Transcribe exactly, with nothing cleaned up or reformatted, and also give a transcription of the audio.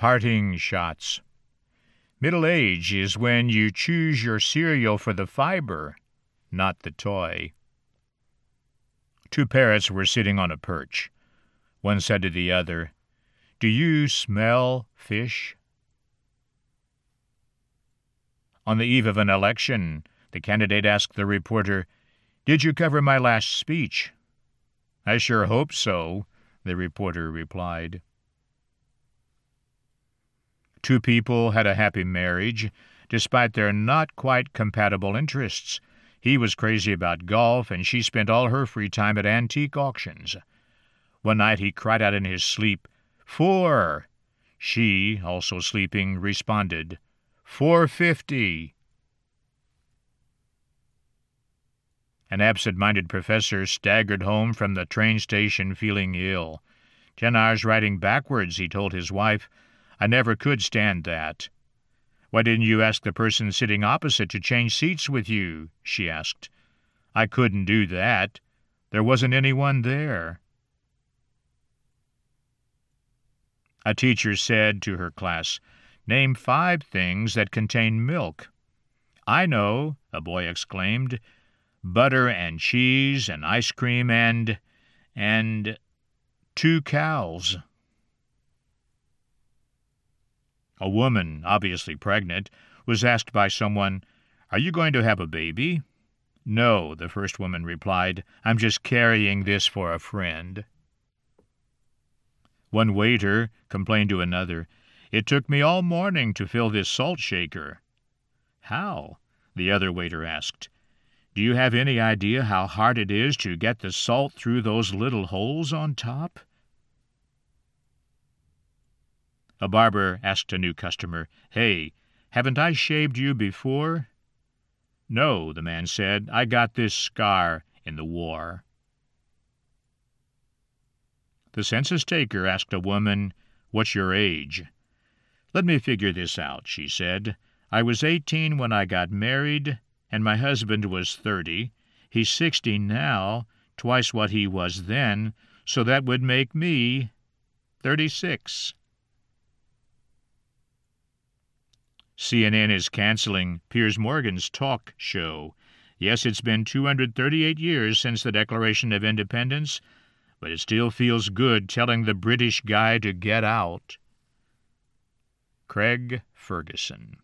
Parting shots. Middle age is when you choose your cereal for the fiber, not the toy. Two parrots were sitting on a perch. One said to the other, "Do you smell fish?" On the eve of an election, the candidate asked the reporter, "Did you cover my last speech?" "I sure hope so," the reporter replied. Two people had a happy marriage, despite their not quite compatible interests. He was crazy about golf, and she spent all her free time at antique auctions. One night he cried out in his sleep, "Four!" She, also sleeping, responded, "Four fifty." An absent-minded professor staggered home from the train station feeling ill. Ten hours riding backwards, he told his wife. "I never could stand that." "Why didn't you ask the person sitting opposite to change seats with you?" she asked. "I couldn't do that. There wasn't anyone there." A teacher said to her class, "Name five things that contain milk." "I know," a boy exclaimed. "Butter and cheese and ice cream and... and... two cows." A woman, obviously pregnant, was asked by someone, "Are you going to have a baby?" "No," the first woman replied. "I'm just carrying this for a friend." One waiter complained to another, "It took me all morning to fill this salt shaker." "How?" the other waiter asked. "Do you have any idea how hard it is to get the salt through those little holes on top?" A barber asked a new customer, "Hey, haven't I shaved you before?" "No," the man said. "I got this scar in the war." The census taker asked a woman, "What's your age?" "Let me figure this out," she said. "I was eighteen when I got married, and my husband was thirty. He's sixty now, twice what he was then, so that would make me thirty-six. C N N is canceling Piers Morgan's talk show. Yes, it's been two hundred thirty-eight years since the Declaration of Independence, but it still feels good telling the British guy to get out. Craig Ferguson.